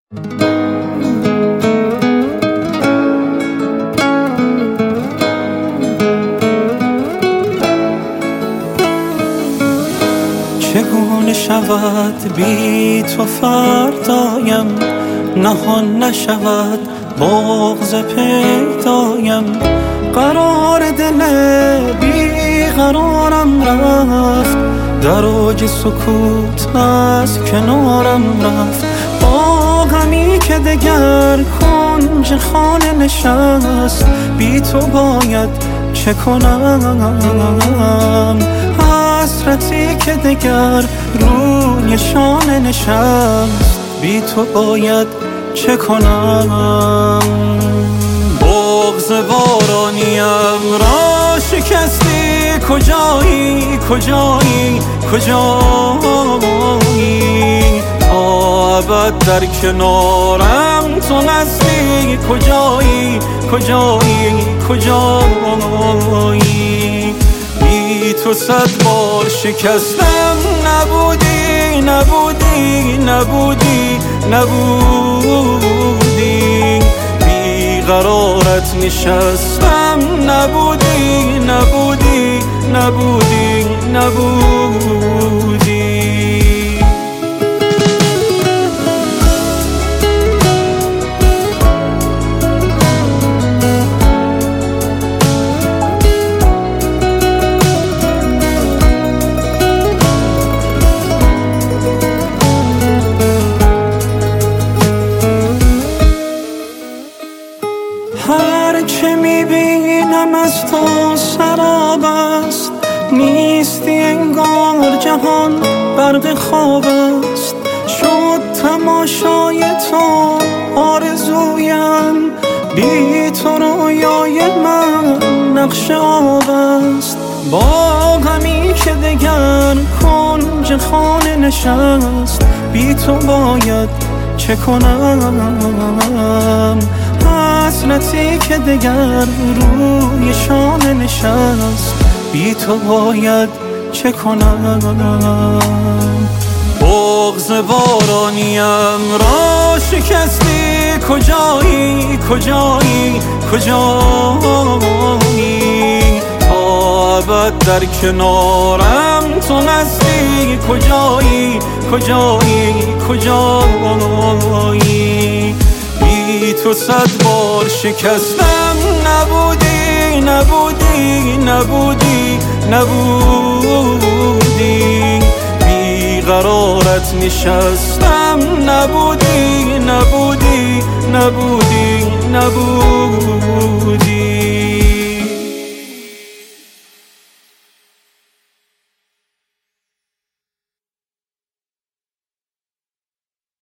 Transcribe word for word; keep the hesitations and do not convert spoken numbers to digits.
چگونه شود بی تو فردایم، نهان نشود بغض پیدایم. قرار دل بی قرارم رفت، در اوج سکوت از کنارم رفت. با غمی که دگر کنج خانه نشست، بی تو باید چه کنم؟ حسرتی که دگر روی شانه نشست، بی تو باید چه کنم؟ بغض بارانیم را شکستی، کجایی کجایی کجایی؟ تا ابد در کنارم تو هستی، کجایی کجایی کجایی؟ بی تو صد بار شکستم، نبودی نبودی نبودی نبودی. بی قرارت نشستم، نبودی نبودی نبودی نبودی. هر چه میبینم از تو سراب است، نیستی انگار جهان برق خواب است. شد تماشای تو آرزویم، بی تو رویای من نقش آب است. با غمی که دگر کنج خانه نشست، بی تو باید چه کنم؟ حسرتی که دگر روی شانه نشست، بی تو باید چه کنم؟ بغض بارانیم را شکستی، کجایی کجایی کجایی؟ تا ابد در کنارم تو هستی، کجایی کجایی کجایی؟ بی تو صد بار شکستم، نبودی نبودی نبودی نبودی. بی قرارت نشستم، نبودی نبودی نبودی نبودی.